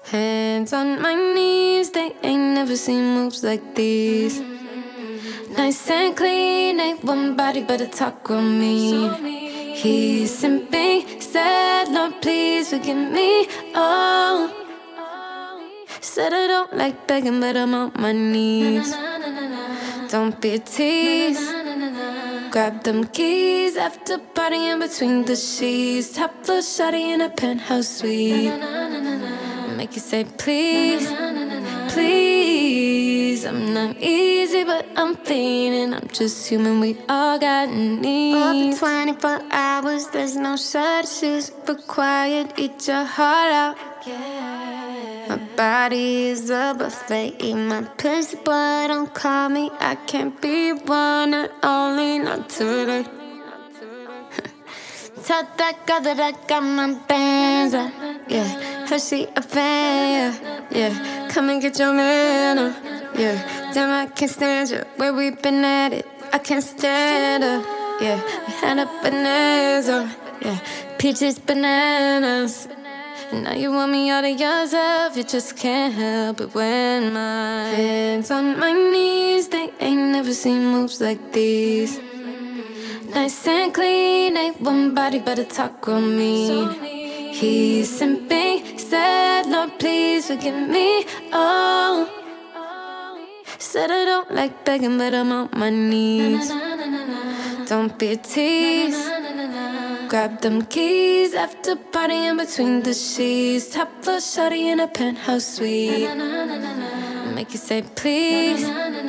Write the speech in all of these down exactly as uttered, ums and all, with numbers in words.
Hands on my knees, they ain't never seen moves like these. Nice and clean, ain't one body but a talk on me. He's simply said, Lord, please forgive me. Oh, said I don't like begging, but I'm on my knees. Don't be a tease. Grab them keys after partying between the sheets. Top floor shawty in a penthouse suite. Make you say please, please. I'm not easy, but I'm feeling. I'm just human, we all got needs. For twenty-four hours, there's no substitutes required. Eat your heart out. My body is a buffet. Eat my pussy, boy, don't call me. I can't be one and only, not today. Tell that girl that I got my bands up. Yeah, her she a fan, yeah, yeah. Come and get your man up, yeah. Damn, I can't stand you. Where we been at it, I can't stand her, yeah. We had a bonanza, yeah. Peaches, bananas. And now you want me all to yourself. You just can't help it when my hands on my knees. They ain't never seen moves like these. Nice and clean, ain't one body but a talk on me. He simply said, Lord, please forgive me. Oh, said I don't like begging, but I'm on my knees. Don't be a tease. Grab them keys after partying between the sheets. Top floor shawty in a penthouse suite. Make you say please,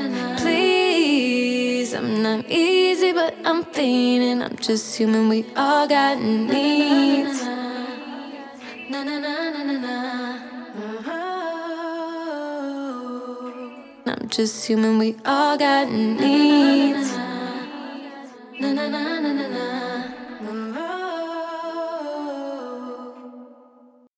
please. I'm not easy, but I'm feeling. I'm just human, we all got needs. I'm just human, we all got needs.